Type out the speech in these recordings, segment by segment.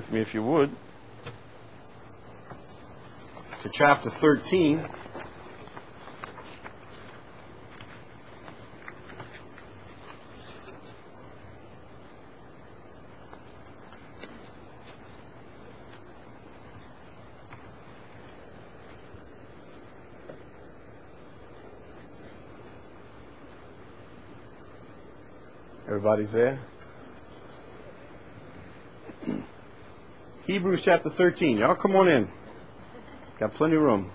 with me, if you would, to chapter 13. Everybody's there? Hebrews chapter 13. Y'all come on in. Got plenty of room.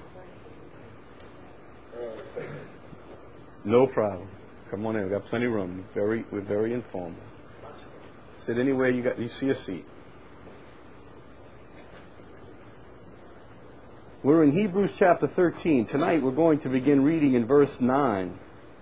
No problem. Come on in. We've got plenty of room. We're very informal. Sit anywhere you see a seat. We're in Hebrews chapter 13. Tonight we're going to begin reading in verse 9.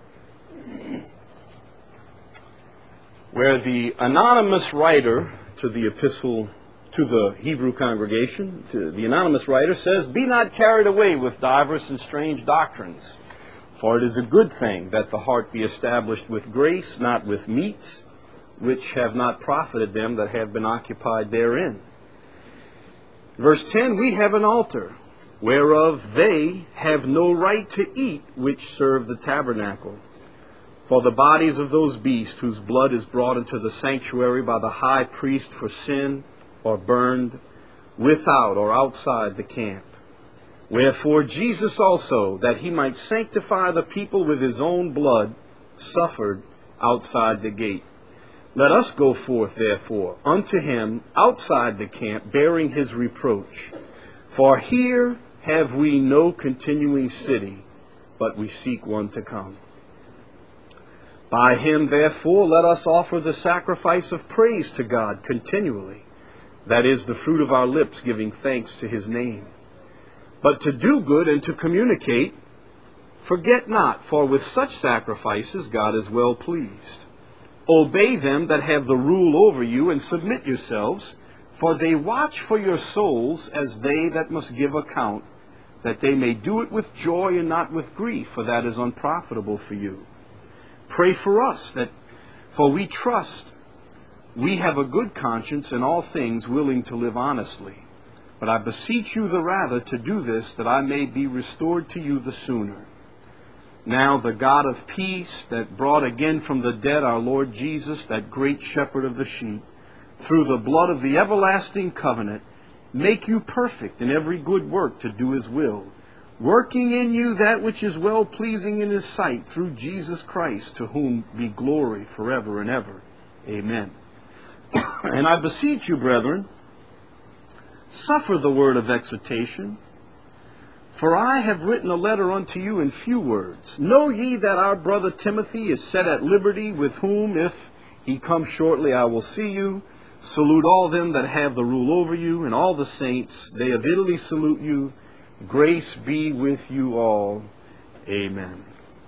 Where the anonymous writer to the epistle to the Hebrew congregation, the anonymous writer says, "Be not carried away with diverse and strange doctrines, for it is a good thing that the heart be established with grace, not with meats, which have not profited them that have been occupied therein." Verse 10, "We have an altar, whereof they have no right to eat which serve the tabernacle. For the bodies of those beasts whose blood is brought into the sanctuary by the high priest for sin are burned without or outside the camp. Wherefore Jesus also, that he might sanctify the people with his own blood, suffered outside the gate. Let us go forth therefore unto him outside the camp, bearing his reproach. For here have we no continuing city, but we seek one to come. By him, therefore, let us offer the sacrifice of praise to God continually, that is, the fruit of our lips, giving thanks to his name. But to do good and to communicate, forget not, for with such sacrifices God is well pleased. Obey them that have the rule over you, and submit yourselves, for they watch for your souls as they that must give account, that they may do it with joy and not with grief, for that is unprofitable for you. Pray for us, for we trust we have a good conscience in all things, willing to live honestly. But I beseech you the rather to do this, that I may be restored to you the sooner. Now the God of peace, that brought again from the dead our Lord Jesus, that great shepherd of the sheep, through the blood of the everlasting covenant, make you perfect in every good work to do his will, working in you that which is well-pleasing in his sight, through Jesus Christ, to whom be glory forever and ever. Amen. And I beseech you, brethren, suffer the word of exhortation, for I have written a letter unto you in few words. Know ye that our brother Timothy is set at liberty, with whom, if he come shortly, I will see you. Salute all them that have the rule over you, and all the saints. They of Italy salute you. Grace be with you all. Amen."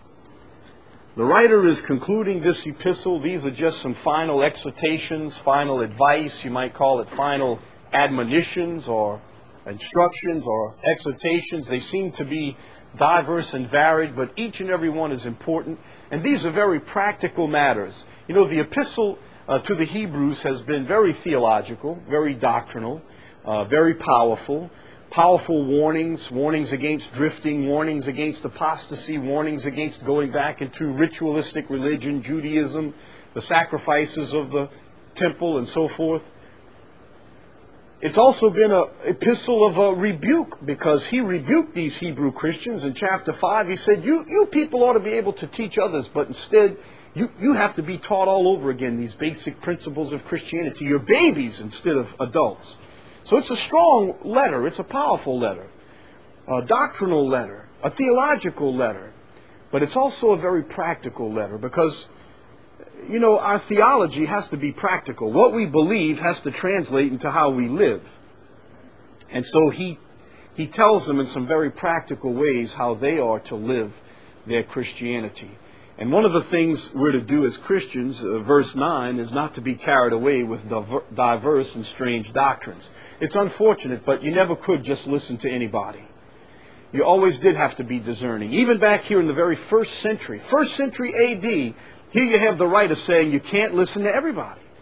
The writer is concluding this epistle. These are just some final exhortations, final advice. You might call it final admonitions or instructions or exhortations. They seem to be diverse and varied, but each and every one is important. And these are very practical matters. You know, the epistle to the Hebrews has been very theological, very doctrinal, very powerful. Powerful warnings against drifting, warnings against apostasy, warnings against going back into ritualistic religion, Judaism, the sacrifices of the temple, and so forth. It's also been an epistle of a rebuke, because he rebuked these Hebrew Christians in chapter 5. He said, you people ought to be able to teach others, but instead you have to be taught all over again these basic principles of Christianity. You're babies instead of adults. So it's a strong letter. It's a powerful letter, a doctrinal letter, a theological letter. But it's also a very practical letter, because, you know, our theology has to be practical. What we believe has to translate into how we live. And so he tells them in some very practical ways how they are to live their Christianity. And one of the things we're to do as Christians, verse 9, is not to be carried away with diverse and strange doctrines. It's unfortunate, but you never could just listen to anybody. You always did have to be discerning. Even back here in the very first century AD, here you have the writer saying you can't listen to everybody.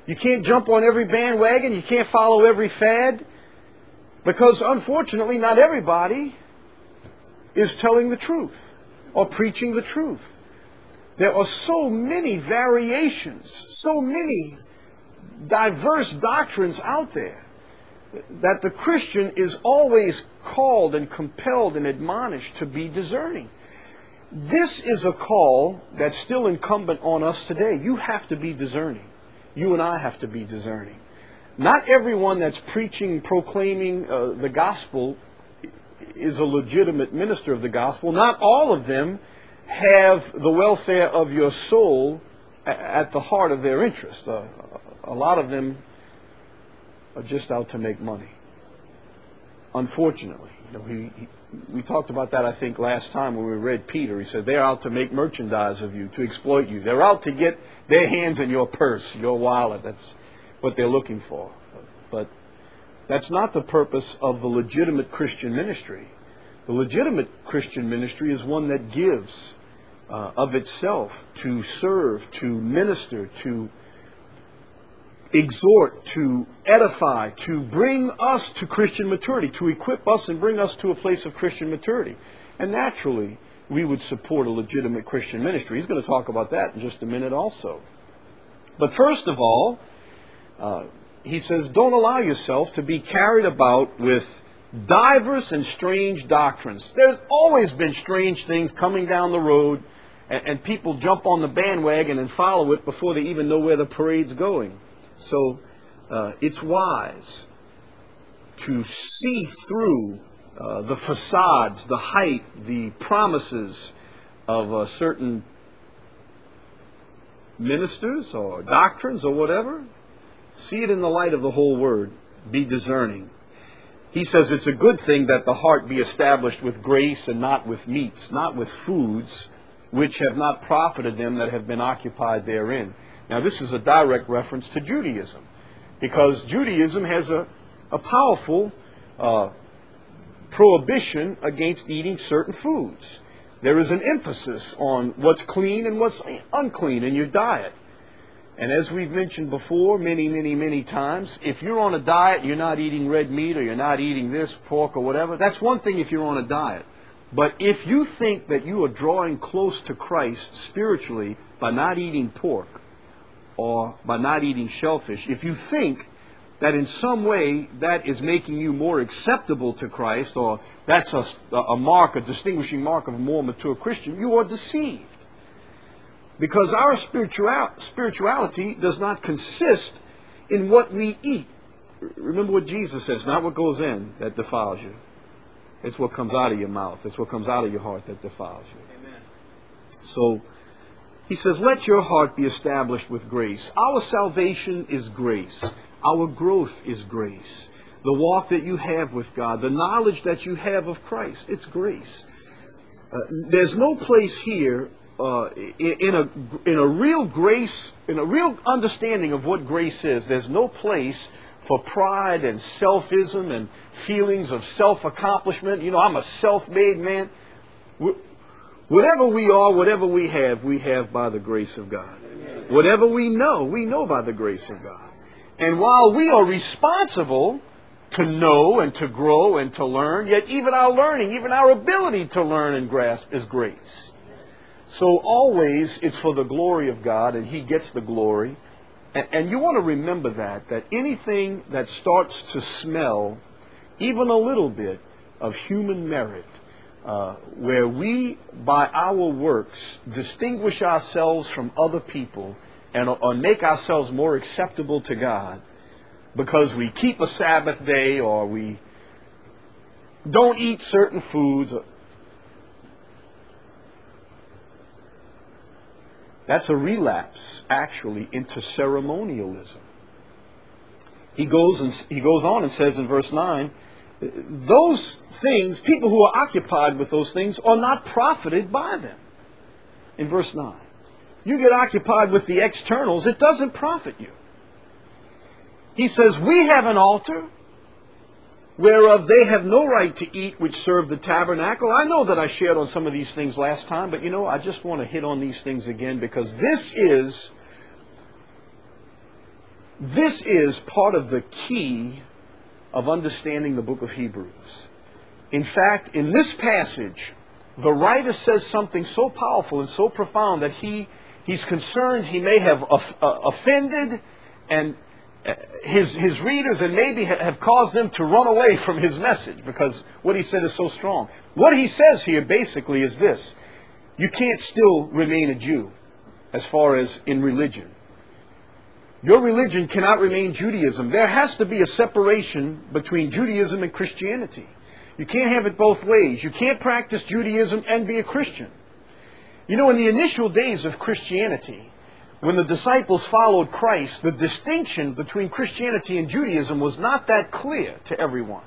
You can't jump on every bandwagon. You can't follow every fad. Because unfortunately, not everybody is telling the truth or preaching the truth. There are so many variations, so many diverse doctrines out there, that the Christian is always called and compelled and admonished to be discerning. This is a call that's still incumbent on us today. You have to be discerning. You and I have to be discerning. Not everyone that's preaching, proclaiming the gospel is a legitimate minister of the gospel. Not all of them have the welfare of your soul at the heart of their interest. A lot of them are just out to make money. Unfortunately. We talked about that, I think, last time when we read Peter. He said, they're out to make merchandise of you, to exploit you. They're out to get their hands in your purse, your wallet. That's what they're looking for. But that's not the purpose of the legitimate Christian ministry. The legitimate Christian ministry is one that gives of itself to serve, to minister, to exhort, to edify, to bring us to Christian maturity, to equip us and bring us to a place of Christian maturity. And naturally, we would support a legitimate Christian ministry. He's going to talk about that in just a minute also. But first of all, he says, don't allow yourself to be carried about with diverse and strange doctrines. There's always been strange things coming down the road, and people jump on the bandwagon and follow it before they even know where the parade's going. So it's wise to see through the facades, the hype, the promises of certain ministers or doctrines or whatever. See it in the light of the whole Word. Be discerning. He says it's a good thing that the heart be established with grace and not with meats, not with foods which have not profited them that have been occupied therein. Now, this is a direct reference to Judaism, because Judaism has a powerful prohibition against eating certain foods. There is an emphasis on what's clean and what's unclean in your diet. And as we've mentioned before many times, if you're on a diet, you're not eating red meat or you're not eating this, pork or whatever, that's one thing if you're on a diet. But if you think that you are drawing close to Christ spiritually by not eating pork, or by not eating shellfish, if you think that in some way that is making you more acceptable to Christ, or that's a mark, a distinguishing mark of a more mature Christian, you are deceived. Because our spirituality does not consist in what we eat. Remember what Jesus says, not what goes in that defiles you. It's what comes out of your mouth. It's what comes out of your heart that defiles you. Amen. So, he says, let your heart be established with grace. Our salvation is grace. Our growth is grace. The walk that you have with God, the knowledge that you have of Christ, it's grace. There's no place here in a real grace, in a real understanding of what grace is. There's no place for pride and selfism and feelings of self-accomplishment. You know, I'm a self-made man. Whatever we are, whatever we have by the grace of God. Whatever we know by the grace of God. And while we are responsible to know and to grow and to learn, yet even our learning, even our ability to learn and grasp is grace. So always it's for the glory of God, and He gets the glory. And you want to remember that anything that starts to smell even a little bit of human merit, where we, by our works, distinguish ourselves from other people or make ourselves more acceptable to God because we keep a Sabbath day or we don't eat certain foods. That's a relapse, actually, into ceremonialism. He goes on and says in verse 9, those things, people who are occupied with those things are not profited by them. In verse 9. You get occupied with the externals, it doesn't profit you. He says, we have an altar whereof they have no right to eat which serve the tabernacle. I know that I shared on some of these things last time, but I just want to hit on these things again, because this is This is part of the key of understanding the book of Hebrews. In fact, in this passage, the writer says something so powerful and so profound that he's concerned he may have offended and his readers, and maybe have caused them to run away from his message, because what he said is so strong. What he says here basically is this: you can't still remain a Jew as far as in religion. Your religion cannot remain Judaism. There has to be a separation between Judaism and Christianity. You can't have it both ways. You can't practice Judaism and be a Christian. You know, in the initial days of Christianity, when the disciples followed Christ, the distinction between Christianity and Judaism was not that clear to everyone.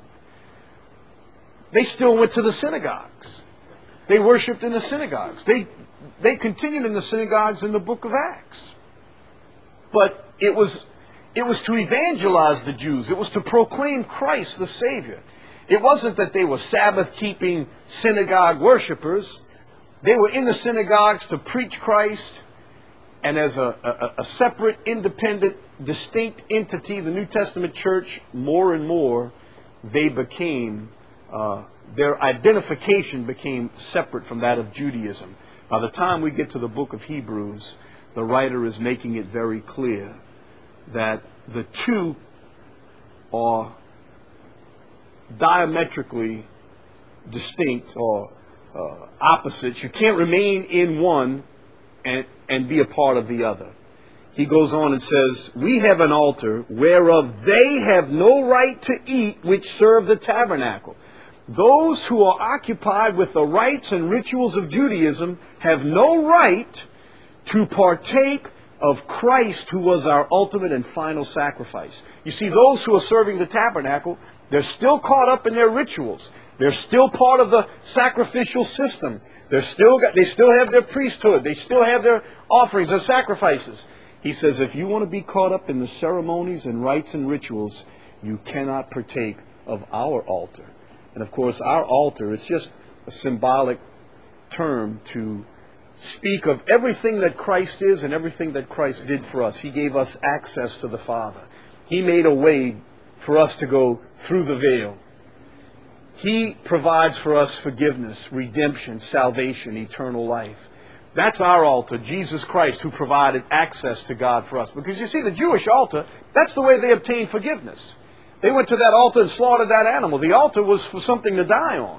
They still went to the synagogues. They worshipped in the synagogues. They continued in the synagogues in the book of Acts. But it was to evangelize the Jews. It was to proclaim Christ the Savior. It wasn't that they were Sabbath-keeping synagogue worshipers. They were in the synagogues to preach Christ. And as a separate, independent, distinct entity, the New Testament church, more and more, they became, their identification became separate from that of Judaism. By the time we get to the book of Hebrews, the writer is making it very clear that the two are diametrically distinct or opposites. You can't remain in one and be a part of the other. He goes on and says, we have an altar whereof they have no right to eat which serve the tabernacle. Those who are occupied with the rites and rituals of Judaism have no right to partake of Christ, who was our ultimate and final sacrifice. You see, those who are serving the tabernacle, they're still caught up in their rituals. They're still part of the sacrificial system. They still have their priesthood. They still have their offerings, their sacrifices. He says, if you want to be caught up in the ceremonies and rites and rituals, you cannot partake of our altar. And of course, our altar, it's just a symbolic term to speak of everything that Christ is and everything that Christ did for us. He gave us access to the Father. He made a way for us to go through the veil. He provides for us forgiveness, redemption, salvation, eternal life. That's our altar, Jesus Christ, who provided access to God for us. Because you see, the Jewish altar, that's the way they obtained forgiveness. They went to that altar and slaughtered that animal. The altar was for something to die on.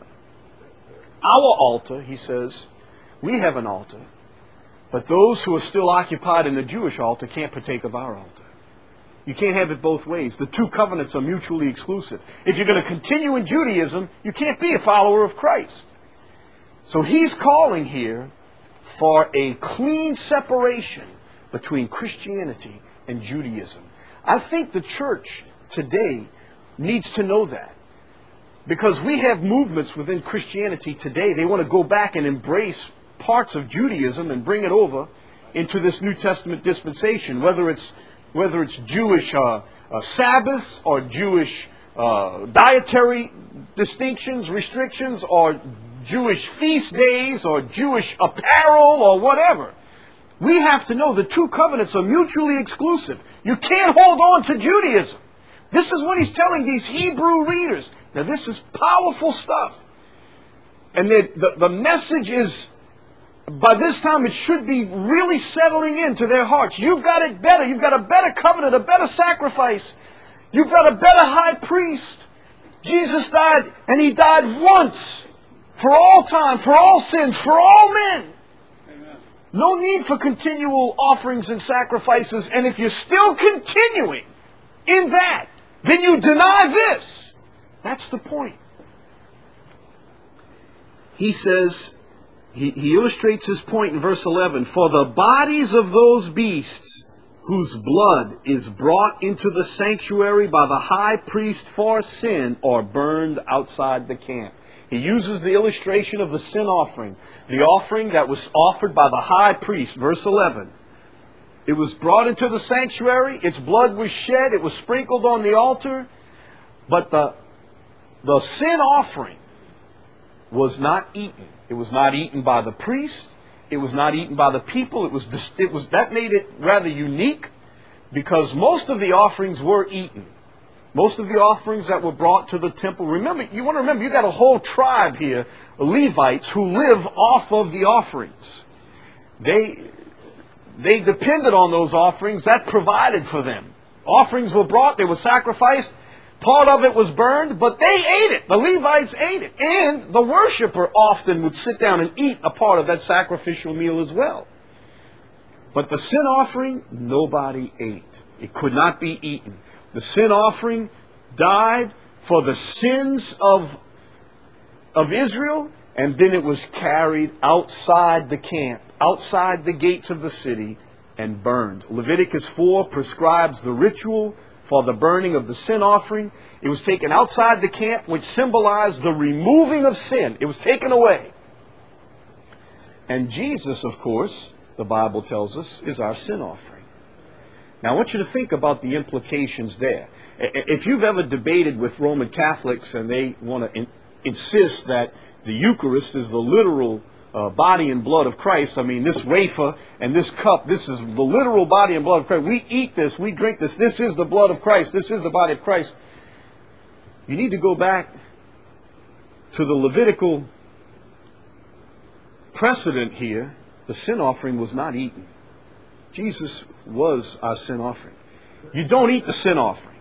Our altar, he says, we have an altar, but those who are still occupied in the Jewish altar can't partake of our altar. You can't have it both ways. The two covenants are mutually exclusive. If you're going to continue in Judaism, you can't be a follower of Christ. So he's calling here for a clean separation between Christianity and Judaism. I think the church today needs to know that. Because we have movements within Christianity today. They want to go back and embrace parts of Judaism and bring it over into this New Testament dispensation, whether it's Jewish Sabbaths or Jewish dietary distinctions, restrictions, or Jewish feast days or Jewish apparel or whatever. We have to know the two covenants are mutually exclusive. You can't hold on to Judaism. This is what he's telling these Hebrew readers. Now this is powerful stuff. And the message is, by this time, it should be really settling into their hearts. You've got it better. You've got a better covenant, a better sacrifice. You've got a better high priest. Jesus died, and he died once for all time, for all sins, for all men. Amen. No need for continual offerings and sacrifices. And if you're still continuing in that, then you deny this. That's the point. He says, he illustrates his point in verse 11. For the bodies of those beasts whose blood is brought into the sanctuary by the high priest for sin are burned outside the camp. He uses the illustration of the sin offering. The offering that was offered by the high priest. Verse 11. It was brought into the sanctuary. Its blood was shed. It was sprinkled on the altar. But the sin offering was not eaten. It was not eaten by the priest. It was not eaten by the people. That made it rather unique, because most of the offerings were eaten. Most of the offerings that were brought to the temple. Remember, you want to remember, you got a whole tribe here, Levites, who live off of the offerings. They depended on those offerings. That provided for them. Offerings were brought, they were sacrificed. Part of it was burned, but they ate it. The Levites ate it. And the worshiper often would sit down and eat a part of that sacrificial meal as well. But the sin offering, nobody ate. It could not be eaten. The sin offering died for the sins of Israel, and then it was carried outside the camp, outside the gates of the city, and burned. Leviticus 4 prescribes the ritual for the burning of the sin offering. It was taken outside the camp, which symbolized the removing of sin. It was taken away. And Jesus, of course, the Bible tells us, is our sin offering. Now, I want you to think about the implications there. If you've ever debated with Roman Catholics and they want to insist that the Eucharist is the literal body and blood of Christ, I mean, this wafer and this cup, this is the literal body and blood of Christ. We eat this, we drink this, this is the blood of Christ, this is the body of Christ. You need to go back to the Levitical precedent here. The sin offering was not eaten. Jesus was our sin offering. You don't eat the sin offering.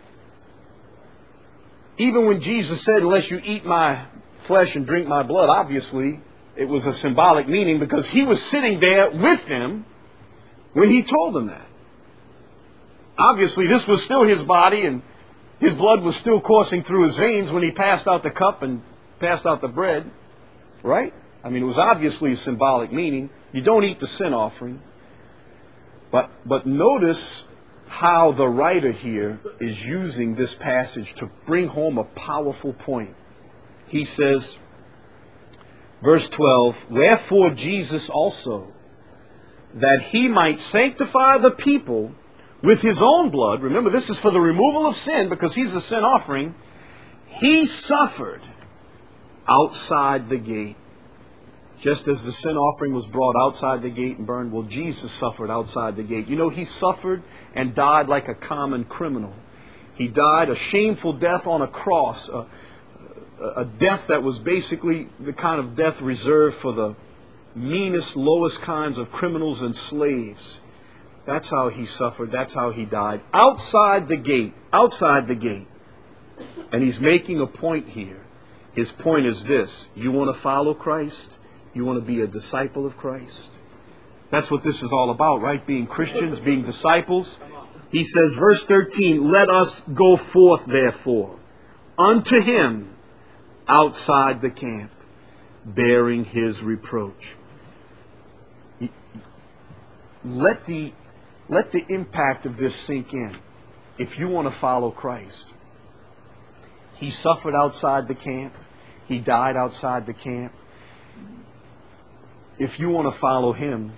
Even when Jesus said, unless you eat my flesh and drink my blood, obviously it was a symbolic meaning because he was sitting there with them when he told them that. Obviously this was still his body and his blood was still coursing through his veins when he passed out the cup and passed out the bread. Right? I mean, it was obviously a symbolic meaning. You don't eat the sin offering. But notice how the writer here is using this passage to bring home a powerful point. He says, verse 12, wherefore Jesus also, that he might sanctify the people with his own blood. Remember, this is for the removal of sin because he's a sin offering. He suffered outside the gate. Just as the sin offering was brought outside the gate and burned, well, Jesus suffered outside the gate. You know, he suffered and died like a common criminal. He died a shameful death on a cross, a death that was basically the kind of death reserved for the meanest, lowest kinds of criminals and slaves. That's how he suffered. That's how he died. Outside the gate. Outside the gate. And he's making a point here. His point is this. You want to follow Christ? You want to be a disciple of Christ? That's what this is all about, right? Being Christians, being disciples. He says, verse 13, let us go forth, therefore, unto him outside the camp, bearing his reproach. Let the impact of this sink in. If you want to follow Christ, he suffered outside the camp. He died outside the camp. If you want to follow him,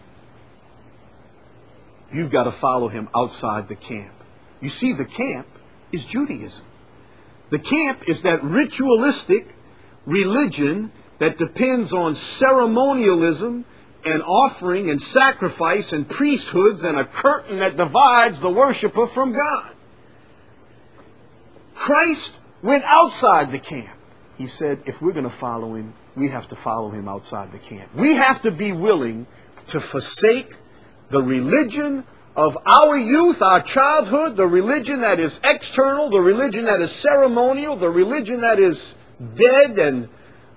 you've got to follow him outside the camp. You see, the camp is Judaism. The camp is that ritualistic religion that depends on ceremonialism and offering and sacrifice and priesthoods and a curtain that divides the worshiper from God. Christ went outside the camp. He said, if we're going to follow him, we have to follow him outside the camp. We have to be willing to forsake the religion of our youth, our childhood, the religion that is external, the religion that is ceremonial, the religion that is dead and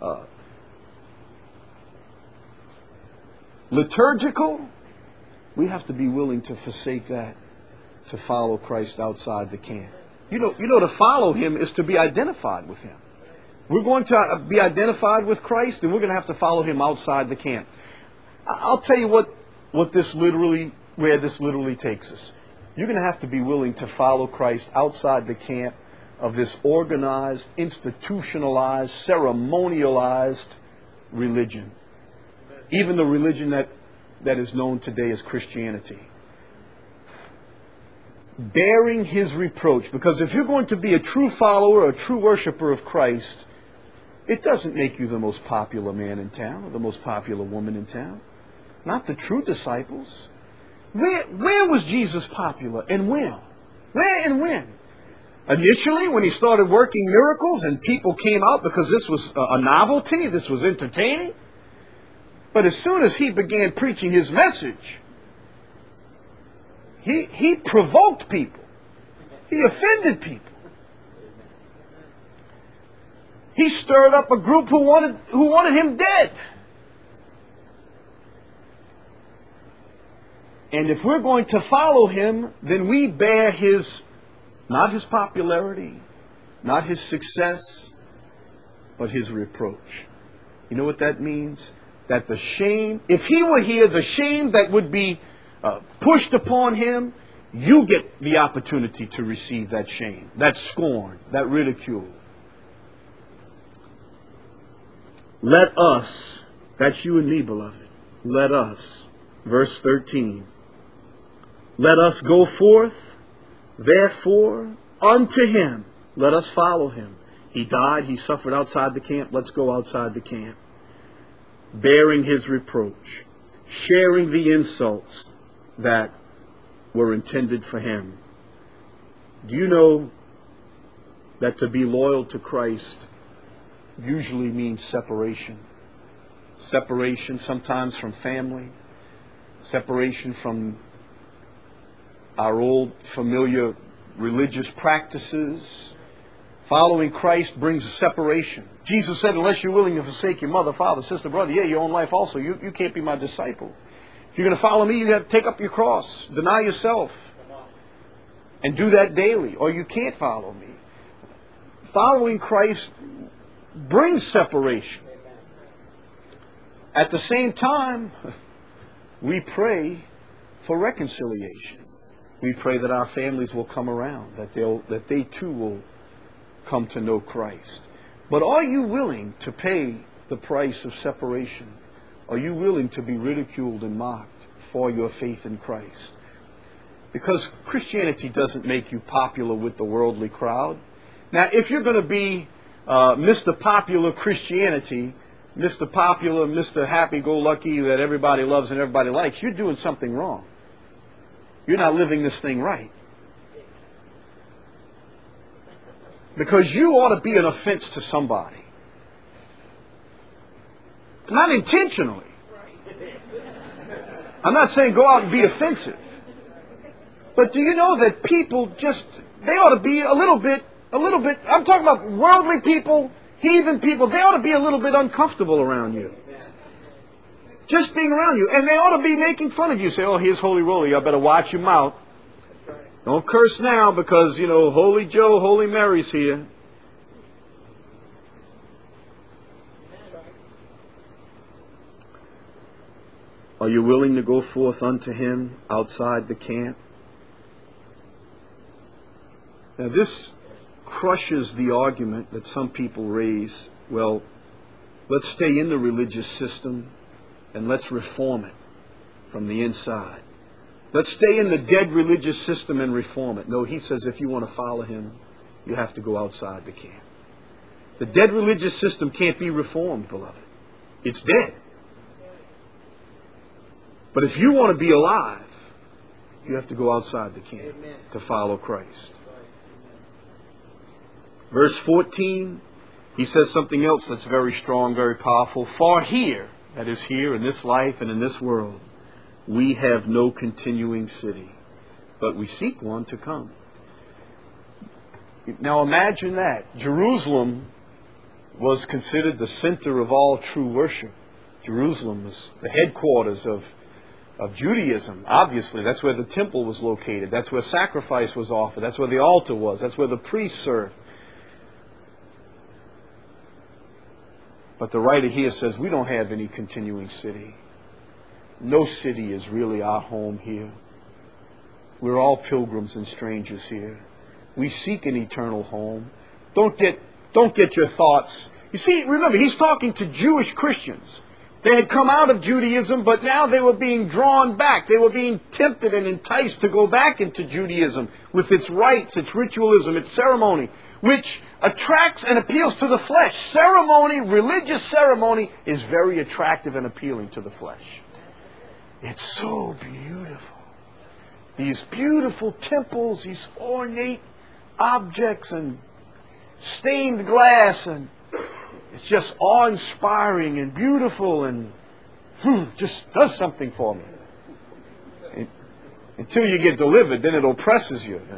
liturgical. We have to be willing to forsake that to follow Christ outside the camp. You know, to follow him is to be identified with him. We're going to be identified with Christ, and we're going to have to follow him outside the camp. I'll tell you where this literally takes us. You're going to have to be willing to follow Christ outside the camp of this organized, institutionalized, ceremonialized religion. Even the religion that is known today as Christianity. Bearing his reproach. Because if you're going to be a true follower, a true worshiper of Christ, it doesn't make you the most popular man in town or the most popular woman in town. Not the true disciples. Where was Jesus popular and when? Where and when? Initially, when he started working miracles and people came out because this was a novelty, this was entertaining. But as soon as he began preaching his message, he provoked people. He offended people. He stirred up a group who wanted him dead. And if we're going to follow him, then we bear not his popularity, not his success, but his reproach. You know what that means? That the shame, if he were here, the shame that would be pushed upon him, you get the opportunity to receive that shame, that scorn, that ridicule. Let us, that's you and me, beloved, let us, verse 13, let us go forth, therefore, unto him. Let us follow him. He died, he suffered outside the camp. Let's go outside the camp. Bearing his reproach, sharing the insults that were intended for him. Do you know that to be loyal to Christ usually means separation? Separation sometimes from family, separation from our old familiar religious practices. Following Christ brings a separation. Jesus said, unless you're willing to forsake your mother, father, sister, brother, your own life also, you can't be my disciple. If you're going to follow me, you have to take up your cross, deny yourself, and do that daily, or you can't follow me. Following Christ brings separation. At the same time, we pray for reconciliation. We pray that our families will come around, that they too will come to know Christ. But are you willing to pay the price of separation? Are you willing to be ridiculed and mocked for your faith in Christ? Because Christianity doesn't make you popular with the worldly crowd. Now, if you're going to be Mr. Popular Christianity, Mr. Popular, Mr. Happy-Go-Lucky that everybody loves and everybody likes, you're doing something wrong. You're not living this thing right. Because you ought to be an offense to somebody. Not intentionally. I'm not saying go out and be offensive. But do you know that people they ought to be a little bit, I'm talking about worldly people, heathen people, they ought to be a little bit uncomfortable around you. Just being around you. And they ought to be making fun of you. Say, oh, here's Holy Roly, I better watch your mouth. Don't curse now because, Holy Joe, Holy Mary's here. Are you willing to go forth unto him outside the camp? Now this crushes the argument that some people raise. Well, let's stay in the religious system and let's reform it from the inside. Let's stay in the dead religious system and reform it. No, he says if you want to follow him, you have to go outside the camp. The dead religious system can't be reformed, beloved. It's dead. But if you want to be alive, you have to go outside the camp to follow Christ. Verse 14, he says something else that's very strong, very powerful. For here, that is here in this life and in this world, we have no continuing city, but we seek one to come. Now imagine that. Jerusalem was considered the center of all true worship. Jerusalem was the headquarters of Judaism. Obviously, that's where the temple was located. That's where sacrifice was offered. That's where the altar was. That's where the priests served. But the writer here says we don't have any continuing city. No city is really our home here. We're all pilgrims and strangers here. We seek an eternal home. Don't get your thoughts. You see, remember, he's talking to Jewish Christians. They had come out of Judaism, but now they were being drawn back. They were being tempted and enticed to go back into Judaism with its rites, its ritualism, its ceremony, which attracts and appeals to the flesh. Ceremony, religious ceremony, is very attractive and appealing to the flesh. It's so beautiful. these beautiful temples, these ornate objects and stained glass, and it's just awe-inspiring and beautiful, and just does something for me. Until you get delivered, then it oppresses you.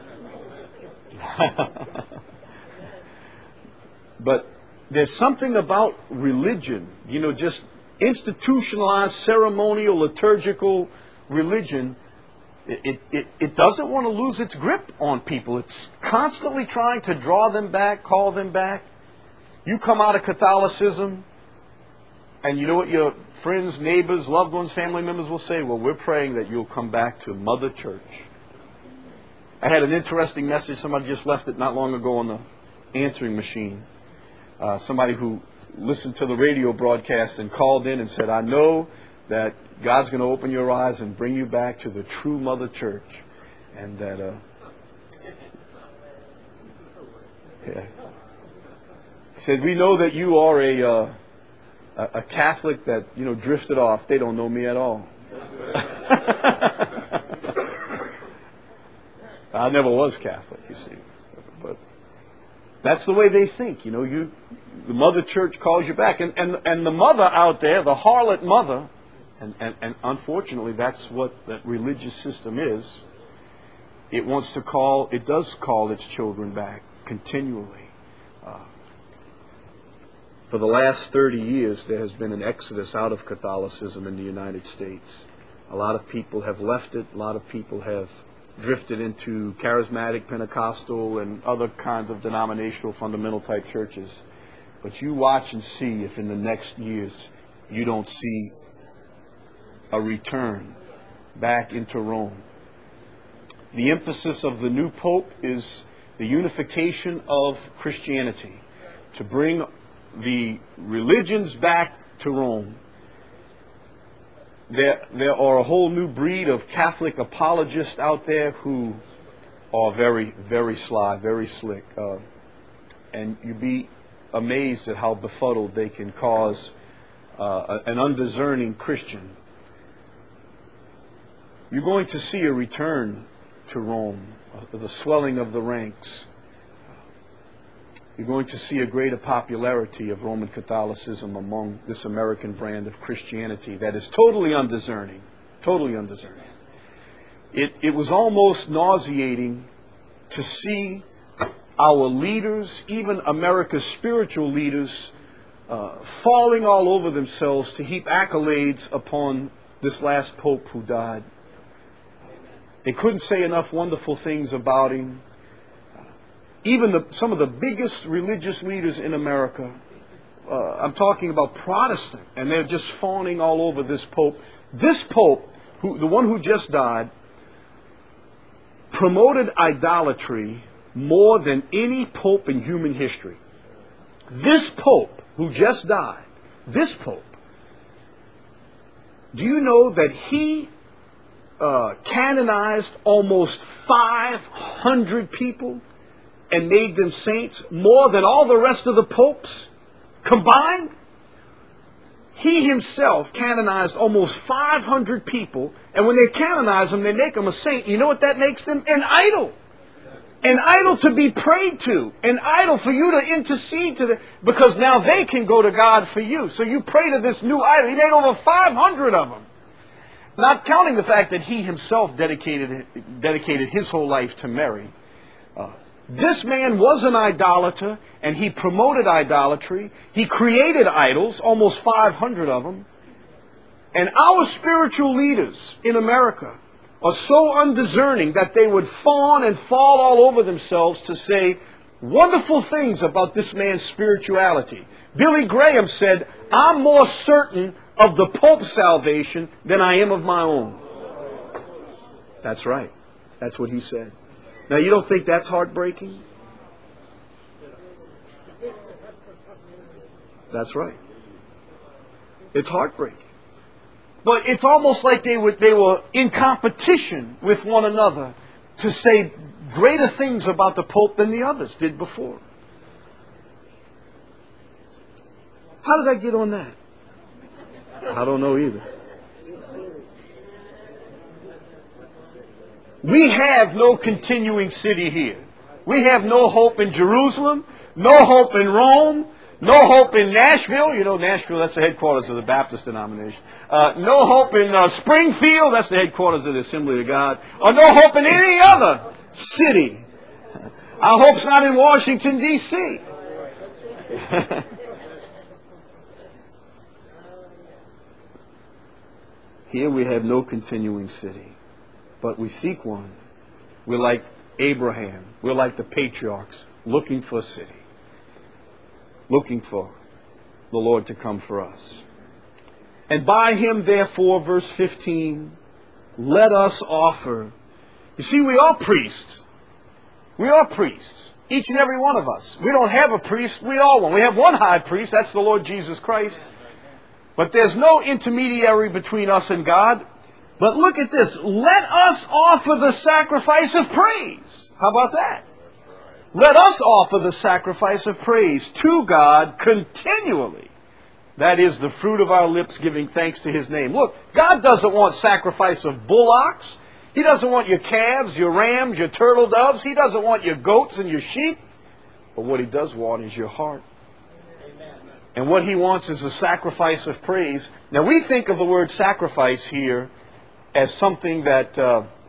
But there's something about religion, just institutionalized, ceremonial, liturgical religion. It doesn't want to lose its grip on people. It's constantly trying to draw them back, call them back. You come out of Catholicism, and you know what your friends, neighbors, loved ones, family members will say? Well, we're praying that you'll come back to Mother Church. I had an interesting message. Somebody just left it not long ago on the answering machine. Somebody who listened to the radio broadcast and called in and said, I know that God's going to open your eyes and bring you back to the true Mother Church. And that, yeah. He said, we know that you are a Catholic that, drifted off. They don't know me at all. I never was Catholic, you see. But that's the way they think. The Mother Church calls you back. And the mother out there, the harlot mother, and unfortunately that's what that religious system is, it does call its children back continually. For the last 30 years, there has been an exodus out of Catholicism in the United States. A lot of people have left it. A lot of people have drifted into charismatic, Pentecostal, and other kinds of denominational, fundamental type churches. But you watch and see if in the next years you don't see a return back into Rome. The emphasis of the new Pope is the unification of Christianity, to bring the religions back to Rome. There are a whole new breed of Catholic apologists out there who are very, very sly, very slick. And you'd be amazed at how befuddled they can cause an undiscerning Christian. You're going to see a return to Rome, the swelling of the ranks. You're going to see a greater popularity of Roman Catholicism among this American brand of Christianity that is totally undiscerning. Totally undiscerning. It was almost nauseating to see our leaders, even America's spiritual leaders, falling all over themselves to heap accolades upon this last Pope who died. They couldn't say enough wonderful things about him. Even some of the biggest religious leaders in America, I'm talking about Protestant, and they're just fawning all over this Pope. This Pope, the one who just died, promoted idolatry more than any Pope in human history. This Pope who just died, this Pope, do you know that he canonized almost 500 people and made them saints, more than all the rest of the popes combined? He himself canonized almost 500 people, and when they canonize them, they make them a saint. You know what that makes them? An idol. An idol to be prayed to. An idol for you to intercede to them, because now they can go to God for you. So you pray to this new idol. He made over 500 of them. Not counting the fact that he himself dedicated his whole life to Mary. This man was an idolater, and he promoted idolatry. He created idols, almost 500 of them. And our spiritual leaders in America are so undiscerning that they would fawn and fall all over themselves to say wonderful things about this man's spirituality. Billy Graham said, I'm more certain of the Pope's salvation than I am of my own. That's right. That's what he said. Now, you don't think that's heartbreaking? That's right. It's heartbreaking. But it's almost like they were in competition with one another to say greater things about the Pope than the others did before. How did I get on that? I don't know either. We have no continuing city here. We have no hope in Jerusalem, no hope in Rome, no hope in Nashville. You know, Nashville, that's the headquarters of the Baptist denomination. No hope in Springfield, that's the headquarters of the Assembly of God. Or no hope in any other city. Our hope's not in Washington, D.C. Here we have no continuing city, but we seek one. We're like Abraham. We're like the patriarchs, looking for a city, looking for the Lord to come for us. And by him, therefore, verse 15, let us offer. You see, we are priests. We are priests, each and every one of us. We don't have a priest, we are one. We have one high priest, that's the Lord Jesus Christ. But there's no intermediary between us and God. But look at this. Let us offer the sacrifice of praise. How about that? Let us offer the sacrifice of praise to God continually. That is the fruit of our lips giving thanks to his name. Look, God doesn't want sacrifice of bullocks. He doesn't want your calves, your rams, your turtle doves. He doesn't want your goats and your sheep. But what he does want is your heart. And what he wants is a sacrifice of praise. Now we think of the word sacrifice here as something that,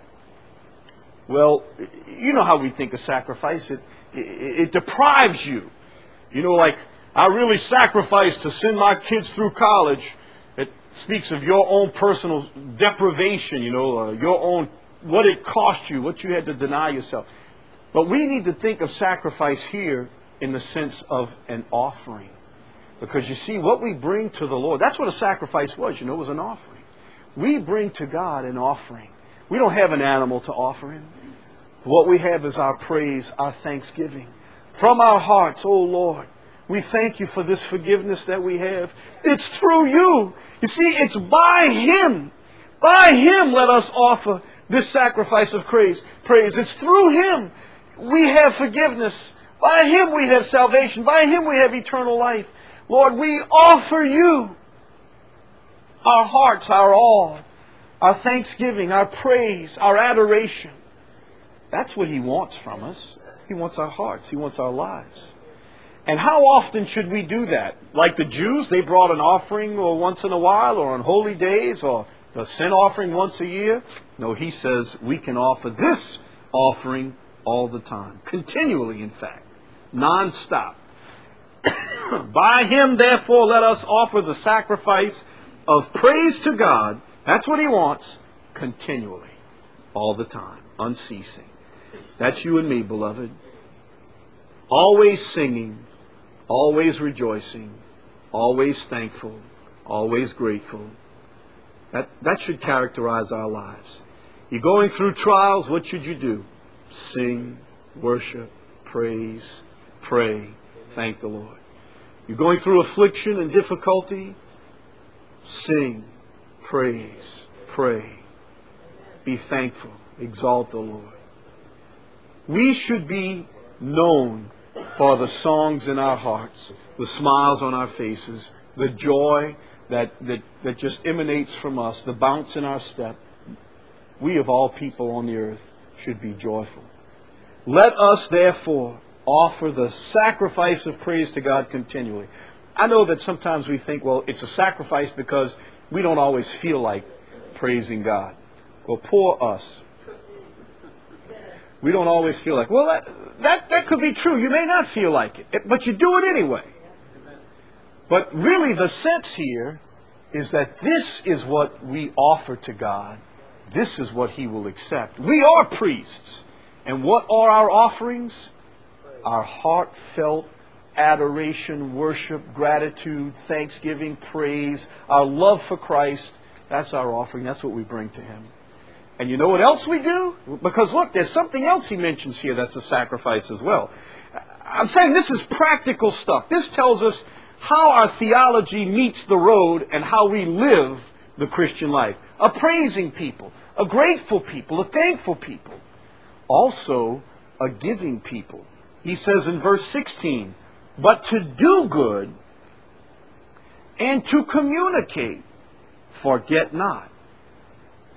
well, you know how we think of sacrifice. It deprives you. You know, like, I really sacrificed to send my kids through college. It speaks of your own personal deprivation, you know, your own, what it cost you, what you had to deny yourself. But we need to think of sacrifice here in the sense of an offering. Because you see, what we bring to the Lord, that's what a sacrifice was, you know, it was an offering. We bring to God an offering. We don't have an animal to offer him. What we have is our praise, our thanksgiving. From our hearts, oh Lord, we thank you for this forgiveness that we have. It's through you. You see, it's by him. By him let us offer this sacrifice of praise. It's through him we have forgiveness. By him we have salvation. By him we have eternal life. Lord, we offer you our hearts, our all, our thanksgiving, our praise, our adoration. That's what he wants from us. He wants our hearts. He wants our lives. And how often should we do that? Like the Jews, they brought an offering once in a while or on holy days or the sin offering once a year. No, he says we can offer this offering all the time. Continually, in fact. Non-stop. By him, therefore, let us offer the sacrifice of praise to God. That's what he wants. Continually. All the time. Unceasing. That's you and me, beloved. Always singing. Always rejoicing. Always thankful. Always grateful. That should characterize our lives. You're going through trials, what should you do? Sing, worship, praise, pray, thank the Lord. You're going through affliction and difficulty, sing, praise, pray, be thankful, exalt the Lord. We should be known for the songs in our hearts, the smiles on our faces, the joy that just emanates from us, the bounce in our step. We of all people on the earth should be joyful. Let us therefore offer the sacrifice of praise to God continually. I know that sometimes we think, well, it's a sacrifice because we don't always feel like praising God. Well, poor us. We don't always feel like, well, that could be true. You may not feel like it, but you do it anyway. But really the sense here is that this is what we offer to God. This is what he will accept. We are priests. And what are our offerings? Our heartfelt adoration, worship, gratitude, thanksgiving, praise, our love for Christ. That's our offering. That's what we bring to him. And you know what else we do? Because look, there's something else he mentions here that's a sacrifice as well. I'm saying this is practical stuff. This tells us how our theology meets the road and how we live the Christian life. A praising people, a grateful people, a thankful people. Also, a giving people. He says in verse 16, but to do good and to communicate, forget not.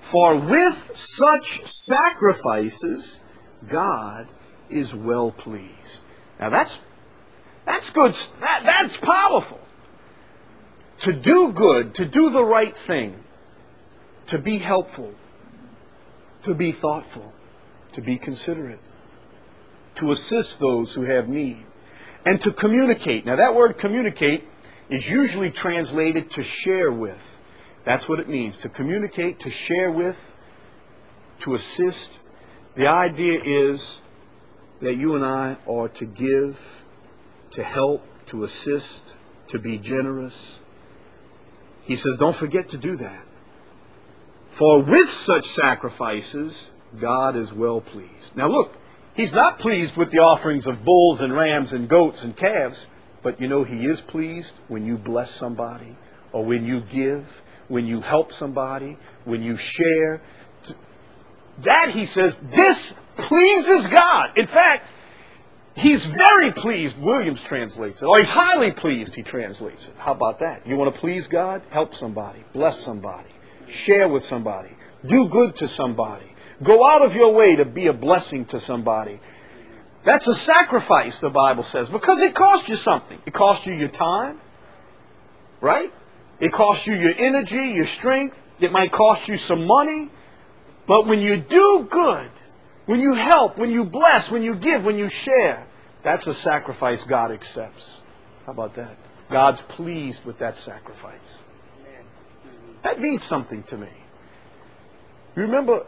For with such sacrifices, God is well pleased. Now that's good. That's powerful. To do good, to do the right thing, to be helpful, to be thoughtful, to be considerate, to assist those who have need, and to communicate. Now that word communicate is usually translated to share with. That's what it means, to communicate, to share with, to assist. The idea is that you and I are to give, to help, to assist, to be generous. He says, don't forget to do that. For with such sacrifices, God is well pleased. Now look, He's not pleased with the offerings of bulls and rams and goats and calves, but you know He is pleased when you bless somebody, or when you give, when you help somebody, when you share. That, He says, this pleases God. In fact, He's very pleased, Williams translates it. Or He's highly pleased, he translates it. How about that? You want to please God? Help somebody. Bless somebody. Share with somebody. Do good to somebody. Go out of your way to be a blessing to somebody. That's a sacrifice, the Bible says, because it costs you something. It costs you your time, right? It costs you your energy, your strength. It might cost you some money. But when you do good, when you help, when you bless, when you give, when you share, that's a sacrifice God accepts. How about that? God's pleased with that sacrifice. That means something to me. You remember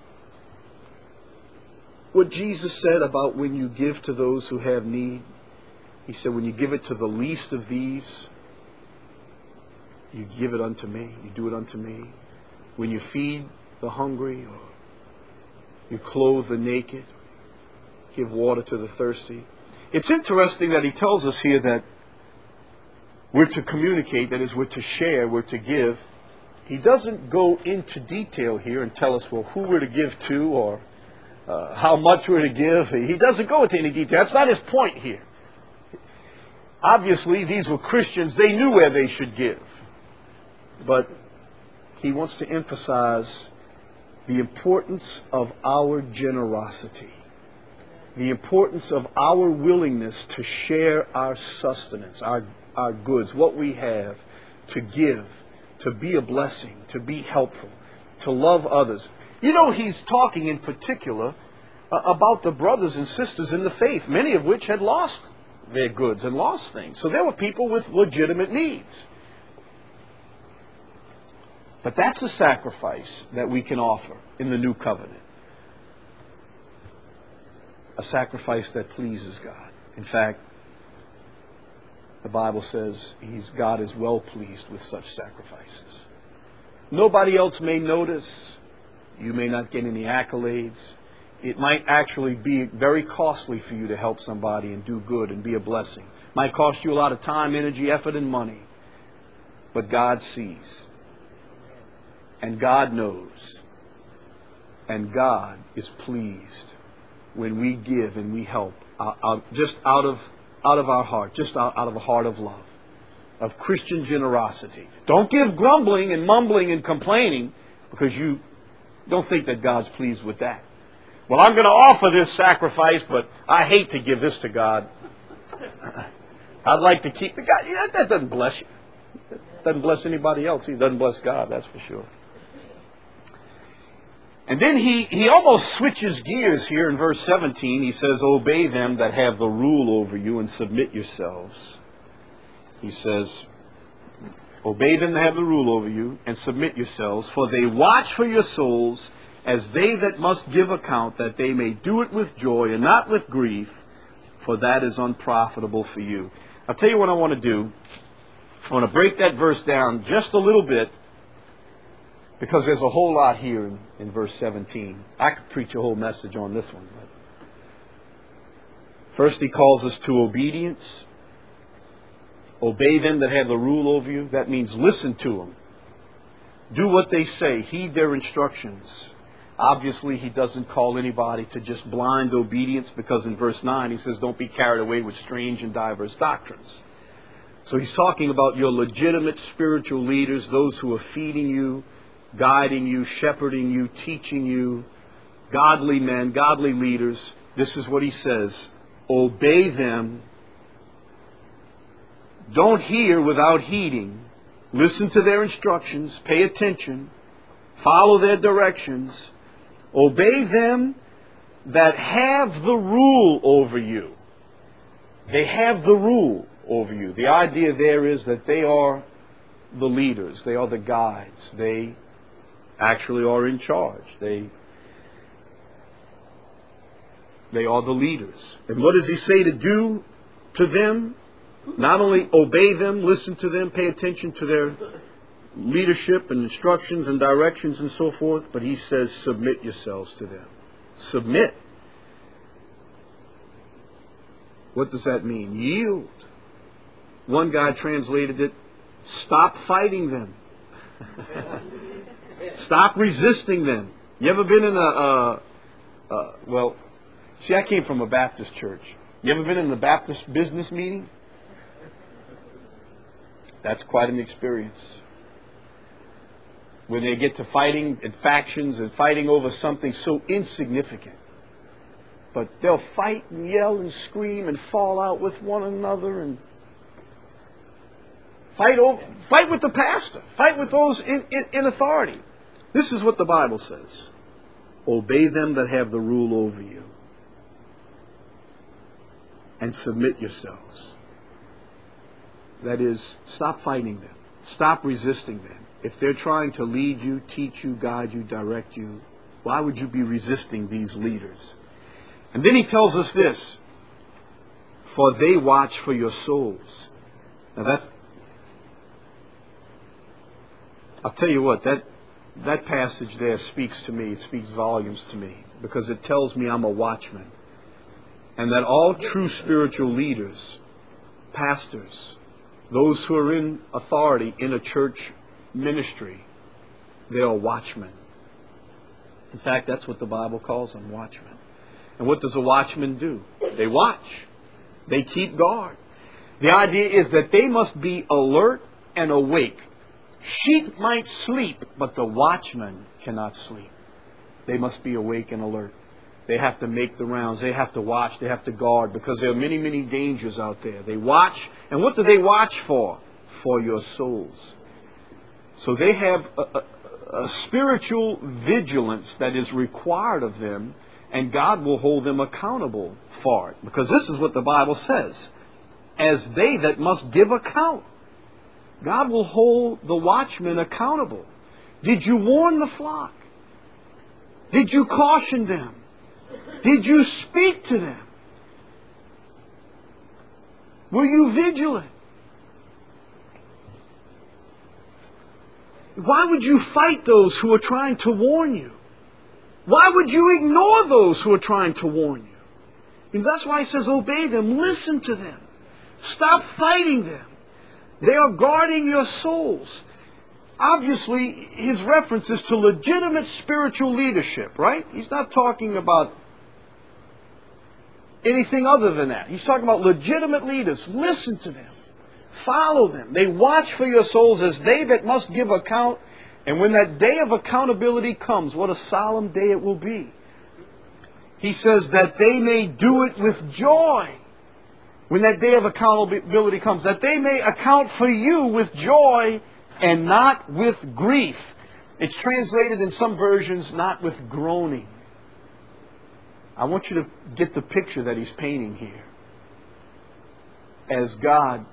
what Jesus said about when you give to those who have need? He said, when you give it to the least of these, you give it unto me. You do it unto me. When you feed the hungry, or you clothe the naked, give water to the thirsty. It's interesting that He tells us here that we're to communicate, that is, we're to share, we're to give. He doesn't go into detail here and tell us, well, who we're to give to, or how much we're to give. He doesn't go into any detail. That's not His point here. Obviously, these were Christians. They knew where they should give. But He wants to emphasize the importance of our generosity, the importance of our willingness to share our sustenance, our goods, what we have, to give, to be a blessing, to be helpful, to love others. You know, He's talking in particular about the brothers and sisters in the faith, many of which had lost their goods and lost things. So there were people with legitimate needs. But that's a sacrifice that we can offer in the new covenant. A sacrifice that pleases God. In fact, the Bible says God is well pleased with such sacrifices. Nobody else may notice. You may not get any accolades. It might actually be very costly for you to help somebody and do good and be a blessing. It might cost you a lot of time, energy, effort, and money. But God sees. And God knows. And God is pleased when we give and we help just out of our heart, just out of a heart of love, of Christian generosity. Don't give grumbling and mumbling and complaining, because you don't think that God's pleased with that. Well, I'm going to offer this sacrifice, but I hate to give this to God. I'd like to keep the God. Yeah, that doesn't bless you. It doesn't bless anybody else. He doesn't bless God, that's for sure. And then he almost switches gears here in verse 17. He says, obey them that have the rule over you and submit yourselves. He says, obey them that have the rule over you and submit yourselves, for they watch for your souls as they that must give account, that they may do it with joy and not with grief, for that is unprofitable for you. I'll tell you what I want to do. I want to break that verse down just a little bit, because there's a whole lot here in verse 17. I could preach a whole message on this one. But first, he calls us to obedience. Obey them that have the rule over you. That means listen to them. Do what they say. Heed their instructions. Obviously, he doesn't call anybody to just blind obedience, because in verse 9 he says, don't be carried away with strange and diverse doctrines. So he's talking about your legitimate spiritual leaders, those who are feeding you, guiding you, shepherding you, teaching you, godly men, godly leaders, this is what he says: obey them. Don't hear without heeding. Listen to their instructions. Pay attention. Follow their directions. Obey them that have the rule over you. They have the rule over you. The idea there is that they are the leaders. They are the guides. They actually are in charge. They are the leaders. And what does he say to do to them? Not only obey them, listen to them, pay attention to their leadership and instructions and directions and so forth, but he says submit yourselves to them. Submit. What does that mean? Yield. One guy translated it, stop fighting them. Stop resisting them. You ever been in well, see, I came from a Baptist church. You ever been in a Baptist business meeting? That's quite an experience. When they get to fighting in factions and fighting over something so insignificant. But they'll fight and yell and scream and fall out with one another and fight with the pastor. Fight with those in authority. This is what the Bible says. Obey them that have the rule over you. And submit yourselves. That is, stop fighting them. Stop resisting them. If they're trying to lead you, teach you, guide you, direct you, why would you be resisting these leaders? And then he tells us this: for they watch for your souls. Now I'll tell you what, that passage there speaks to me. It speaks volumes to me, because it tells me I'm a watchman. And that all true spiritual leaders, pastors, those who are in authority in a church ministry, they are watchmen. In fact, that's what the Bible calls them, watchmen. And what does a watchman do? They watch. They keep guard. The idea is that they must be alert and awake. Sheep might sleep, but the watchman cannot sleep. They must be awake and alert. They have to make the rounds. They have to watch. They have to guard, because there are many, many dangers out there. They watch. And what do they watch for? For your souls. So they have a spiritual vigilance that is required of them, and God will hold them accountable for it. Because this is what the Bible says: as they that must give account. God will hold the watchmen accountable. Did you warn the flock? Did you caution them? Did you speak to them? Were you vigilant? Why would you fight those who are trying to warn you? Why would you ignore those who are trying to warn you? And that's why he says obey them, listen to them. Stop fighting them. They are guarding your souls. Obviously, his reference is to legitimate spiritual leadership, right? He's not talking about anything other than that. He's talking about legitimate leaders. Listen to them. Follow them. They watch for your souls as they that must give account. And when that day of accountability comes, what a solemn day it will be. He says that they may do it with joy. When that day of accountability comes, that they may account for you with joy and not with grief. It's translated in some versions, not with groaning. I want you to get the picture that he's painting here. As God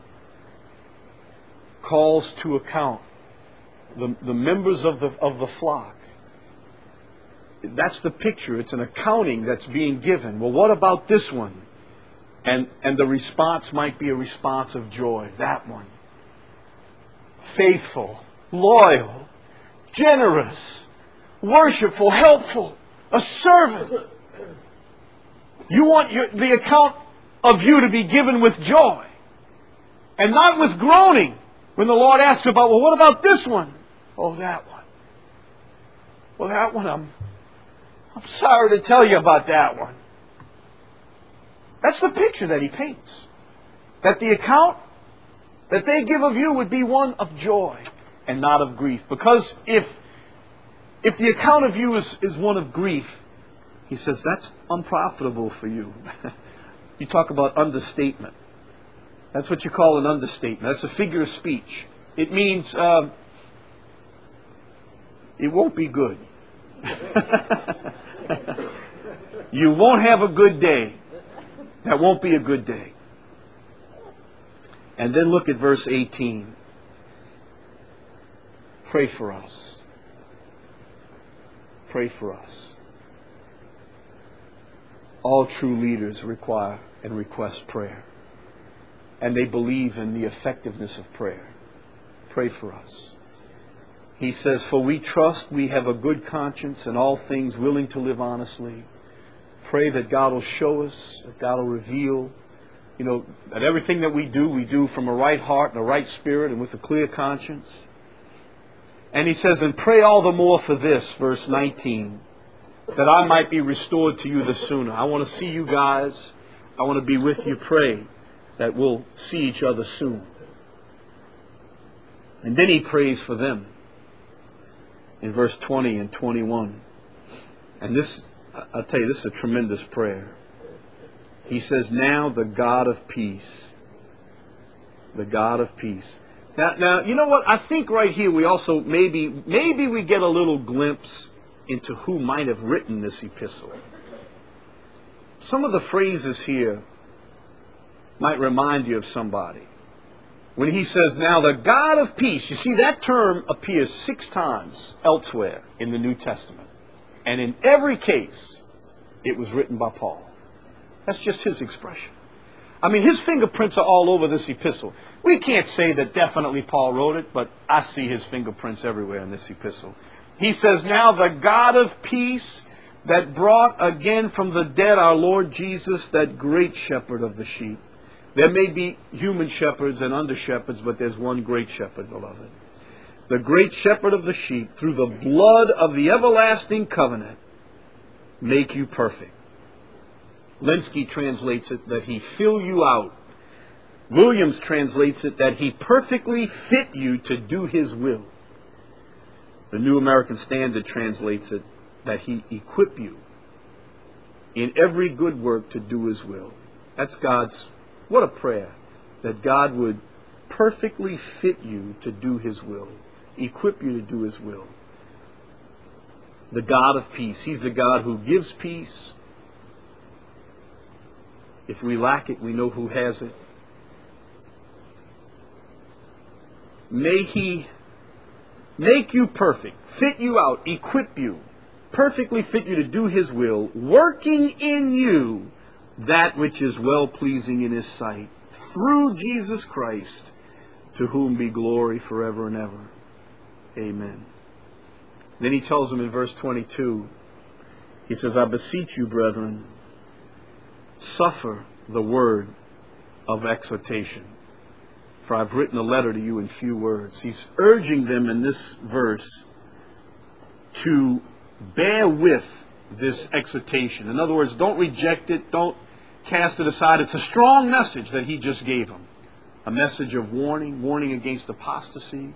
calls to account the members of the flock. That's the picture. It's an accounting that's being given. Well, what about this one? And the response might be a response of joy. That one. Faithful, loyal, generous, worshipful, helpful, a servant. You want the account of you to be given with joy and not with groaning. When the Lord asks about, well, what about this one? Oh, that one. Well, that one, I'm sorry to tell you about that one. That's the picture that he paints. That the account that they give of you would be one of joy and not of grief. Because if If the account of you is one of grief, he says, that's unprofitable for you. You talk about understatement. That's what you call an understatement. That's a figure of speech. It means it won't be good. You won't have a good day. That won't be a good day. And then look at verse 18. Pray for us. Pray for us. All true leaders require and request prayer. And they believe in the effectiveness of prayer. Pray for us. He says, for we trust we have a good conscience in all things, willing to live honestly. Pray that God will show us, that God will reveal, that everything that we do from a right heart and a right spirit and with a clear conscience. And he says, and pray all the more for this, verse 19, that I might be restored to you the sooner. I want to see you guys. I want to be with you. Pray that we'll see each other soon. And then he prays for them in verse 20 and 21. And this, I'll tell you, this is a tremendous prayer. He says, now the God of peace. The God of peace. Now, you know what? I think right here we also maybe we get a little glimpse into who might have written this epistle. Some of the phrases here might remind you of somebody. When he says, now the God of peace, you see that term appears 6 times elsewhere in the New Testament. And in every case, it was written by Paul. That's just his expression. I mean, his fingerprints are all over this epistle. We can't say that definitely Paul wrote it, but I see his fingerprints everywhere in this epistle. He says, now the God of peace that brought again from the dead our Lord Jesus, that great shepherd of the sheep. There may be human shepherds and under shepherds, but there's one great shepherd, beloved. The great shepherd of the sheep, through the blood of the everlasting covenant, make you perfect. Lenski translates it that he fill you out. Williams translates it that he perfectly fit you to do his will. The New American Standard translates it that he equip you in every good work to do his will. That's God's, what a prayer, that God would perfectly fit you to do his will, equip you to do his will. The God of peace. He's the God who gives peace. If we lack it, we know who has it. May he make you perfect, fit you out, equip you, perfectly fit you to do his will, working in you that which is well-pleasing in his sight, through Jesus Christ, to whom be glory forever and ever. Amen. Then he tells them in verse 22, he says, I beseech you, brethren, suffer the word of exhortation, for I've written a letter to you in few words. He's urging them in this verse to bear with this exhortation. In other words, don't reject it, don't cast it aside. It's a strong message that he just gave them. A message of warning against apostasy.